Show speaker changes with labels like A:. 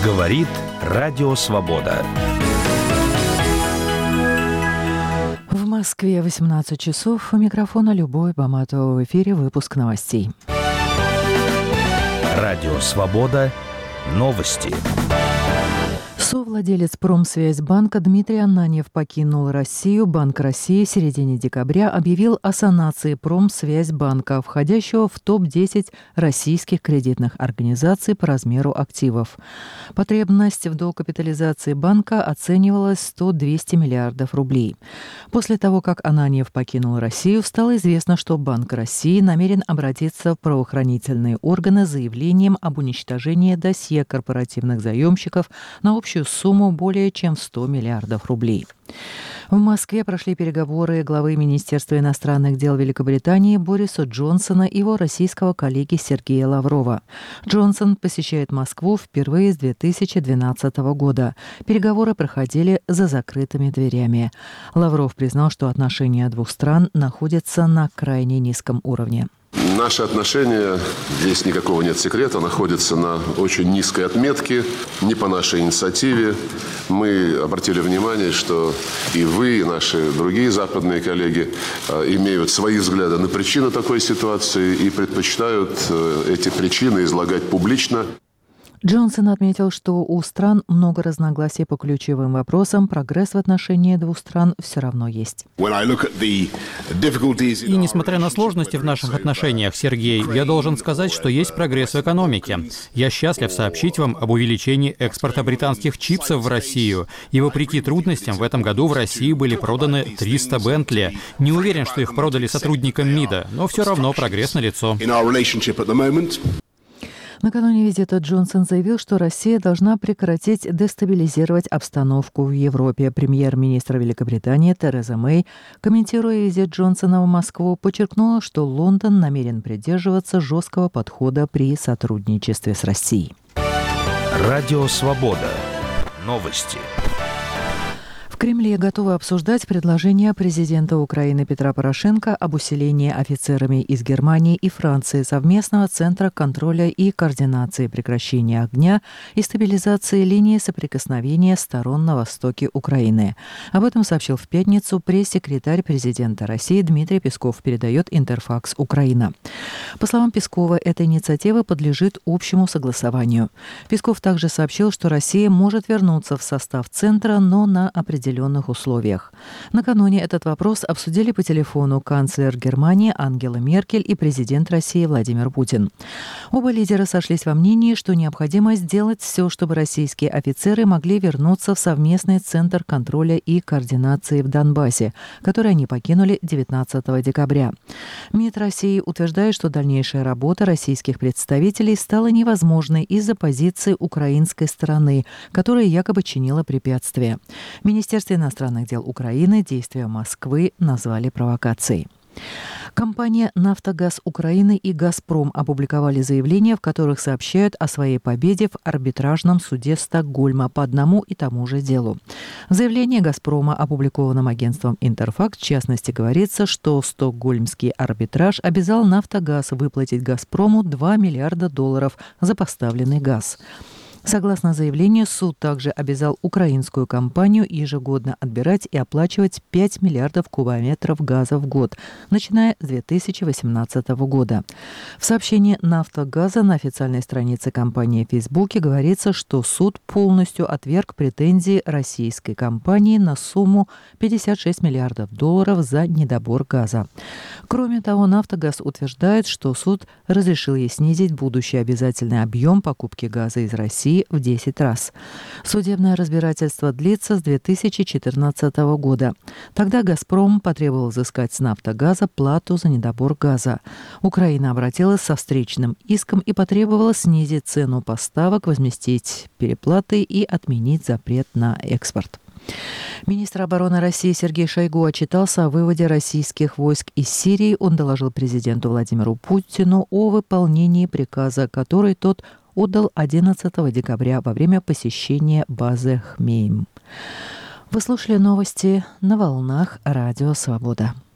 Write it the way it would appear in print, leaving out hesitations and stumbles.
A: Говорит Радио Свобода.
B: В Москве 18 часов. У микрофона Любовь Баматова. В эфире выпуск новостей.
A: Радио Свобода. Новости.
B: Совладелец Промсвязьбанка Дмитрий Ананьев покинул Россию. Банк России в середине декабря объявил о санации Промсвязьбанка, входящего в топ-10 российских кредитных организаций по размеру активов. Потребность в докапитализации банка оценивалась в 100-200 миллиардов рублей. После того, как Ананьев покинул Россию, стало известно, что Банк России намерен обратиться в правоохранительные органы с заявлением об уничтожении досье корпоративных заемщиков на общую сумму более чем в 100 миллиардов рублей. В Москве прошли переговоры главы Министерства иностранных дел Великобритании Бориса Джонсона и его российского коллеги Сергея Лаврова. Джонсон посещает Москву впервые с 2012 года. Переговоры проходили за закрытыми дверями. Лавров признал, что отношения двух стран находятся на крайне низком уровне.
C: Наши отношения, здесь никакого нет секрета, находятся на очень низкой отметке, не по нашей инициативе. Мы обратили внимание, что и вы, и наши другие западные коллеги имеют свои взгляды на причины такой ситуации и предпочитают эти причины излагать публично.
B: Джонсон отметил, что у стран много разногласий по ключевым вопросам, прогресс в отношении двух стран все равно есть.
D: И несмотря на сложности в наших отношениях, Сергей, я должен сказать, что есть прогресс в экономике. Я счастлив сообщить вам об увеличении экспорта британских чипсов в Россию. И вопреки трудностям, в этом году в России были проданы 300 Бентли. Не уверен, что их продали сотрудникам МИДа, но все равно прогресс налицо.
B: Накануне визита Джонсон заявил, что Россия должна прекратить дестабилизировать обстановку в Европе. Премьер-министр Великобритании Тереза Мэй, комментируя визит Джонсона в Москву, подчеркнула, что Лондон намерен придерживаться жесткого подхода при сотрудничестве с Россией.
A: Радио Свобода. Новости.
B: В Кремле готовы обсуждать предложение президента Украины Петра Порошенко об усилении офицерами из Германии и Франции совместного Центра контроля и координации прекращения огня и стабилизации линии соприкосновения сторон на востоке Украины. Об этом сообщил в пятницу пресс-секретарь президента России Дмитрий Песков, передает Интерфакс Украина. По словам Пескова, эта инициатива подлежит общему согласованию. Песков также сообщил, что Россия может вернуться в состав Центра, но на определенных условиях. Накануне этот вопрос обсудили по телефону канцлер Германии Ангела Меркель и президент России Владимир Путин. Оба лидера сошлись во мнении, что необходимо сделать все, чтобы российские офицеры могли вернуться в совместный Центр контроля и координации в Донбассе, который они покинули 19 декабря. МИД России утверждает, что дальнейшая работа российских представителей стала невозможной из-за позиции украинской стороны, которая якобы чинила препятствия. Министерство иностранных дел Украины действия Москвы назвали провокацией. Компания «Нафтогаз Украины» и «Газпром» опубликовали заявления, в которых сообщают о своей победе в арбитражном суде Стокгольма по одному и тому же делу. В заявлении «Газпрома», опубликованном агентством «Интерфакс», в частности, говорится, что стокгольмский арбитраж обязал «Нафтогаз» выплатить «Газпрому» $2 миллиарда за поставленный газ. Согласно заявлению, суд также обязал украинскую компанию ежегодно отбирать и оплачивать 5 миллиардов кубометров газа в год, начиная с 2018 года. В сообщении «Нафтогаза» на официальной странице компании в Фейсбуке говорится, что суд полностью отверг претензии российской компании на сумму 56 миллиардов долларов за недобор газа. Кроме того, «Нафтогаз» утверждает, что суд разрешил ей снизить будущий обязательный объем покупки газа из России в 10 раз. Судебное разбирательство длится с 2014 года. Тогда «Газпром» потребовал взыскать с «Нафтогаза» плату за недобор газа. Украина обратилась со встречным иском и потребовала снизить цену поставок, возместить переплаты и отменить запрет на экспорт. Министр обороны России Сергей Шойгу отчитался о выводе российских войск из Сирии. Он доложил президенту Владимиру Путину о выполнении приказа, который тот отдал 11 декабря во время посещения базы Хмейм. Вы слушали новости на волнах Радио Свобода.